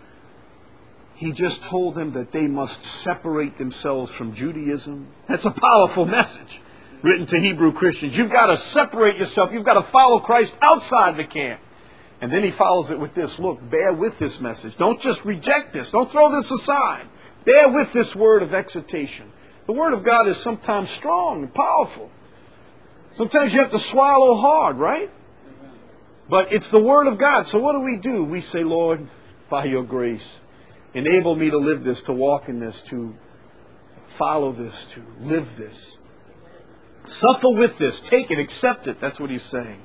He just told them that they must separate themselves from Judaism. That's a powerful message written to Hebrew Christians. You've got to separate yourself. You've got to follow Christ outside the camp. And then he follows it with this. Look, bear with this message. Don't just reject this. Don't throw this aside. Bear with this word of exhortation. The word of God is sometimes strong and powerful. Sometimes you have to swallow hard, right? But it's the word of God. So what do? We say, Lord, by your grace, enable me to live this, to walk in this, to follow this, to live this. Suffer with this. Take it. Accept it. That's what he's saying.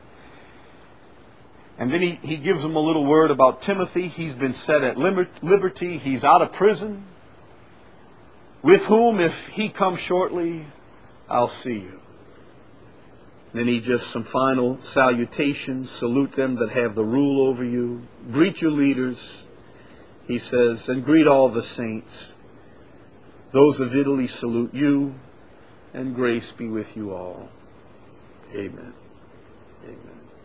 And then he gives them a little word about Timothy. He's been set at liberty. He's out of prison. With whom, if he comes shortly, I'll see you. Then he just some final salutations. Salute them that have the rule over you. Greet your leaders. He says, and greet all the saints. Those of Italy salute you, and grace be with you all. Amen. Amen.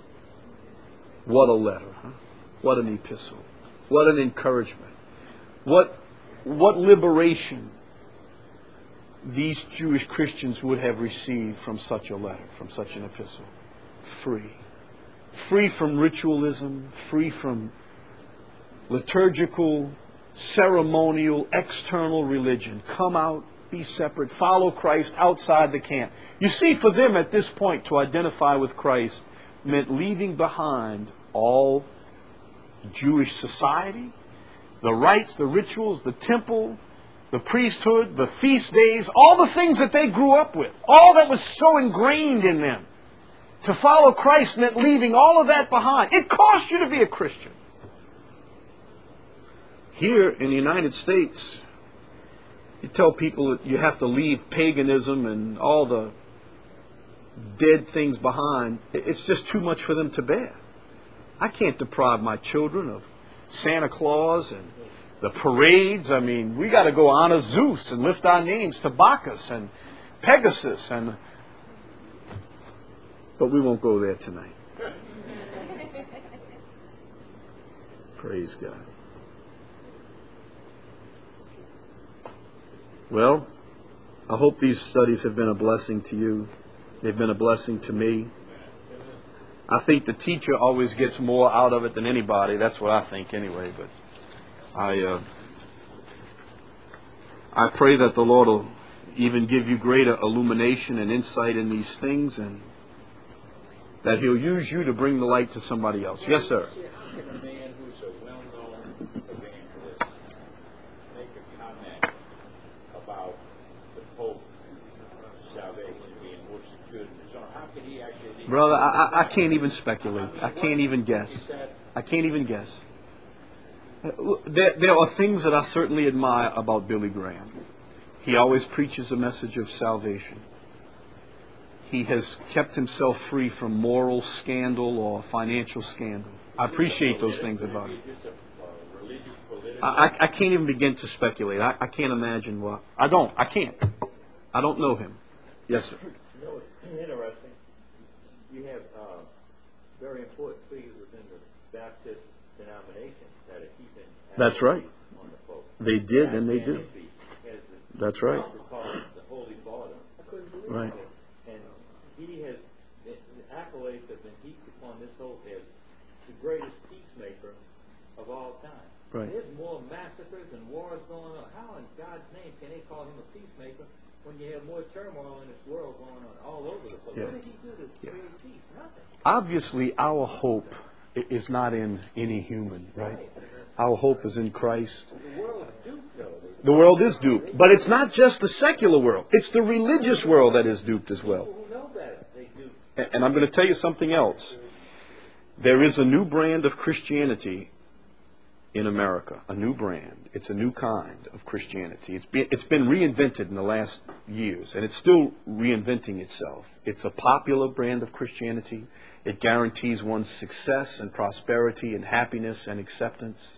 What a letter, huh? What an epistle. What an encouragement. What liberation these Jewish Christians would have received from such a letter, from such an epistle? Free. Free from ritualism, free from liturgical, ceremonial, external religion. Come out, be separate, follow Christ outside the camp. You see, for them at this point, to identify with Christ meant leaving behind all Jewish society, the rites, the rituals, the temple, the priesthood, the feast days, all the things that they grew up with, all that was so ingrained in them. To follow Christ meant leaving all of that behind. It cost you to be a Christian. Here in the United States, you tell people that you have to leave paganism and all the dead things behind. It's just too much for them to bear. I can't deprive my children of Santa Claus and the parades. I mean, we got to go honor Zeus and lift our names to Bacchus and Pegasus, but we won't go there tonight. Praise God. Well, I hope these studies have been a blessing to you. They've been a blessing to me. I think the teacher always gets more out of it than anybody. That's what I think anyway. But I pray that the Lord will even give you greater illumination and insight in these things, and that He'll use you to bring the light to somebody else. Yes, sir. A man who's a well-known evangelist make a comment about the Pope's salvation being more secure than his own. How can he actually... Brother, I can't even speculate. I can't even guess. I can't even guess. There are things that I certainly admire about Billy Graham. He always preaches a message of salvation. He has kept himself free from moral scandal or financial scandal. I appreciate those things about him. I can't even begin to speculate. I can't imagine what. I can't. I don't know him. Yes, sir. You know, it's interesting. You have very important figures within the Baptist denomination that are keeping... That's right. ...on the Pope. They did, and they do. That's right. The Holy Father. I couldn't believe right. it. And he has, the accolades have been heaped upon this whole as the greatest peacemaker of all time. Right. There's more massacres and wars going on. How in God's name can they call him a peacemaker when you have more turmoil in this world going on all over the place? Yeah. What did he do to create peace? Nothing. Obviously, our hope is not in any human, right? Our hope is in Christ. The world is duped, though. The world is duped. But it's not just the secular world. It's the religious world that is duped as well. People who know better, they dupe. And I'm going to tell you something else. There is a new brand of Christianity in America. A new brand. It's a new kind of Christianity. It's been reinvented in the last years, and it's still reinventing itself. It's a popular brand of Christianity. It guarantees one's success and prosperity and happiness and acceptance.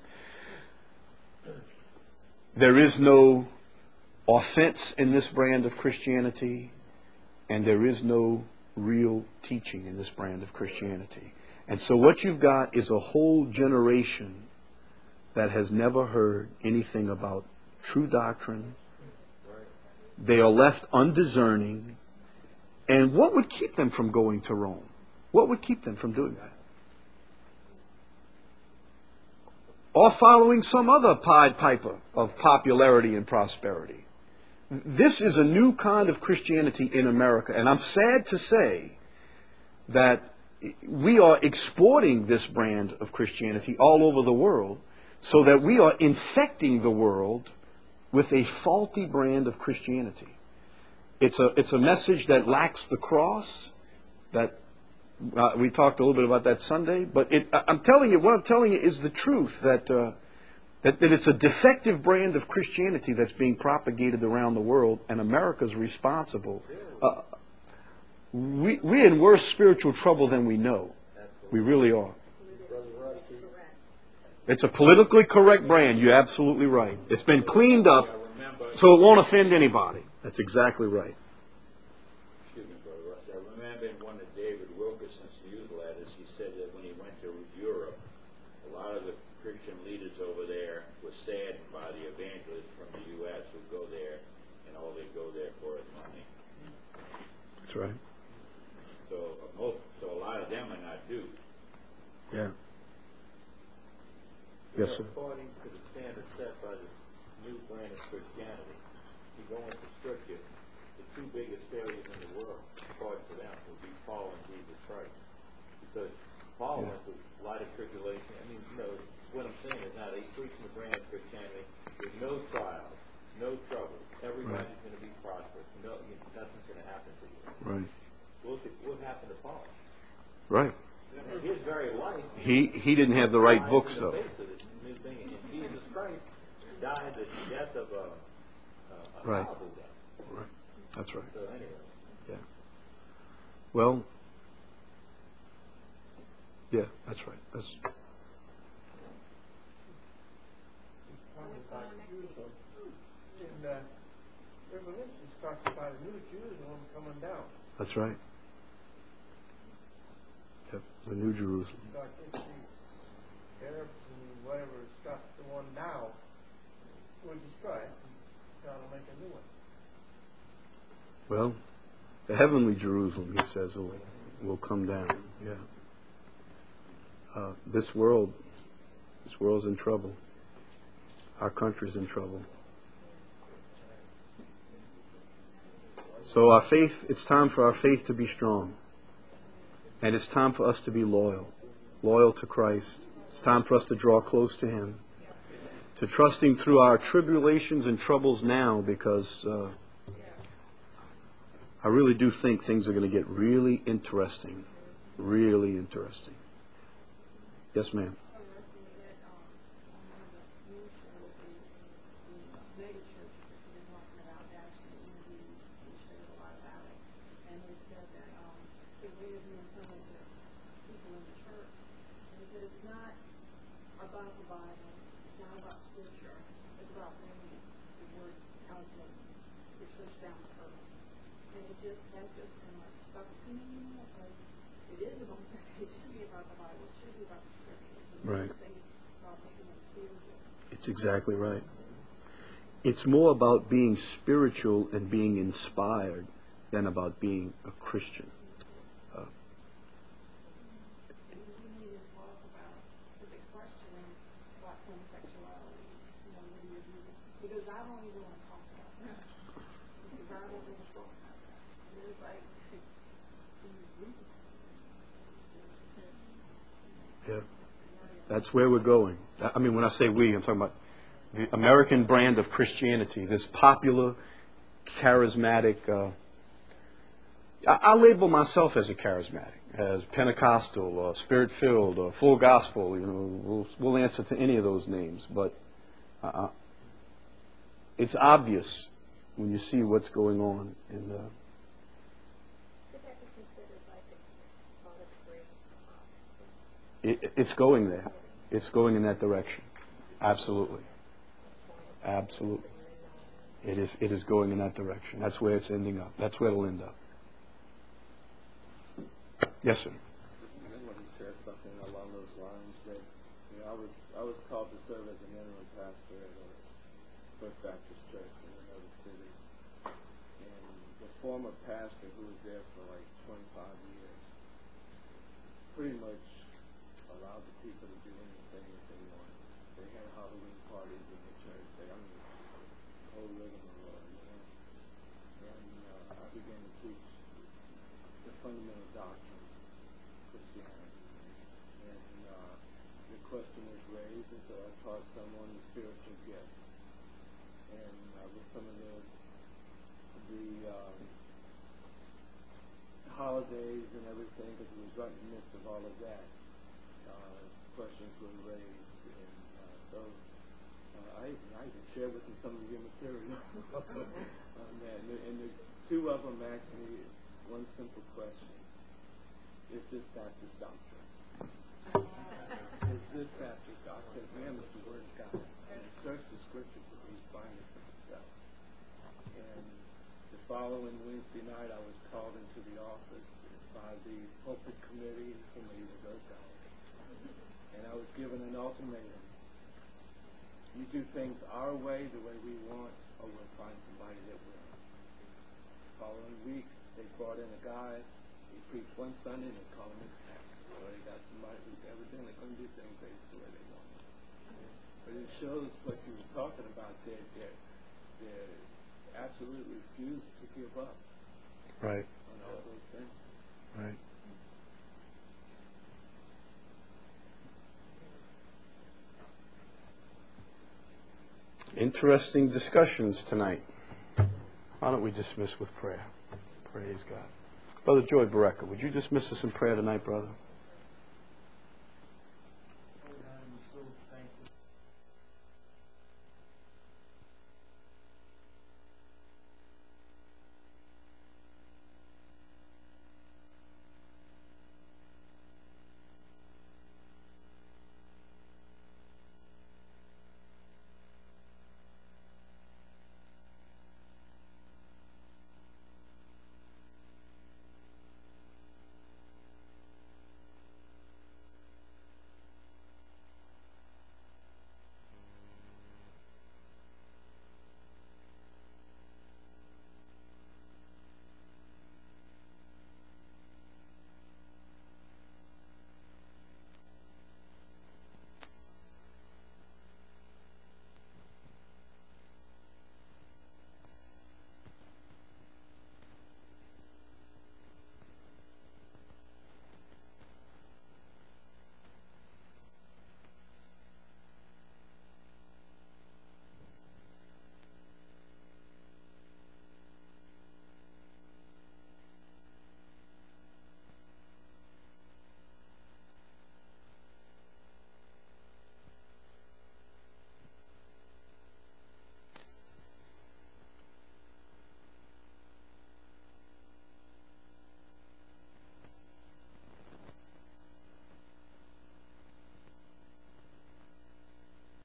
There is no offense in this brand of Christianity, and there is no real teaching in this brand of Christianity. And so what you've got is a whole generation that has never heard anything about true doctrine. They are left undiscerning. And what would keep them from going to Rome? What would keep them from doing that? Or following some other Pied Piper of popularity and prosperity. This is a new kind of Christianity in America. And I'm sad to say that we are exporting this brand of Christianity all over the world, so that we are infecting the world with a faulty brand of Christianity. It's a message that lacks the cross. That we talked a little bit about that Sunday. But I'm telling you, what I'm telling you is the truth, that it's a defective brand of Christianity that's being propagated around the world, and America's responsible. We're in worse spiritual trouble than we know. We really are. It's a politically correct brand. You're absolutely right. It's been cleaned up so it won't offend anybody. That's exactly right. Excuse me, Brother Russ. I remember in one of David Wilkerson's newsletters, he said that when he went to Europe, a lot of the Christian leaders over there were saddened by the evangelists from the U.S. who go there, and all they go there Yes, sir. According to the standard set by the new brand of Christianity, you go into Scripture, the two biggest areas in the world, according to them, would be Paul and Jesus Christ. Because Paul went through a lot of tribulation. I mean, what I'm saying is now they preach the brand of Christianity with no trials, no trouble. Everybody's going to be prosperous. Nothing's going to happen to you. Right. Look at what happened to Paul. Right. His very life. He didn't have the right books, though. New thing, and Jesus Christ died the death of a Right. horrible death. Right. That's right. So anyway, Yeah. Well, yeah, that's right. That's In Revelation talks about a new Jerusalem coming down. that's right. Yep. The New Jerusalem. Like this, the Arabs and whatever stuff, the one now will destroy it. And God will make a new one. Well, the heavenly Jerusalem, he says, will come down. Yeah. This world's in trouble. Our country's in trouble. So our faith, it's time for our faith to be strong. And it's time for us to be loyal to Christ. It's time for us to draw close to Him, to trust Him through our tribulations and troubles now, because I really do think things are going to get really interesting. Really interesting. Yes, ma'am. Right. It's exactly right. It's more about being spiritual and being inspired than about being a Christian. Yeah. That's where we're going. I mean, when I say we, I'm talking about the American brand of Christianity, this popular, charismatic. I label myself as a charismatic, as Pentecostal, Spirit-filled, full gospel. We'll answer to any of those names, but it's obvious when you see what's going on in the. It's going there. It's going in that direction. Absolutely. Absolutely. It is going in that direction. That's where it's ending up. That's where it'll end up. Yes, sir. I want to share something along those lines. That I was called to serve as an interim pastor at a First Baptist Church in another city, and the former pastor who was there for like 25 years pretty much allowed the people to do anything that they wanted. They had Halloween parties in the church. Whole rigmarole, And I began to teach the fundamental doctrines of Christianity. And the question was raised, and so I taught someone the spiritual gifts. And with some of the holidays and everything, because it was right in the midst of all of that, questions were raised. And so I even shared with them some of your material on that. And the two of them asked me one simple question. Is this Baptist doctrine? Is this Baptist doctrine? I said, man, it's the Word of God. And search the Scriptures that he's finding for himself. And the following Wednesday night, I was called into the office by the pulpit committee of those guys. And I was given an ultimatum. You do things our way, the way we want, or we'll find somebody that will. The following week, they brought in a guy. He preached one Sunday, and they called him his pastor. So they got somebody who's evidently going to do things the way they want. shows what you were talking about. They're absolutely refused to give up Right. on all those things. Right. Interesting discussions tonight. Why don't we dismiss with prayer? Praise God. Brother Joy Barreca, would you dismiss us in prayer tonight, brother?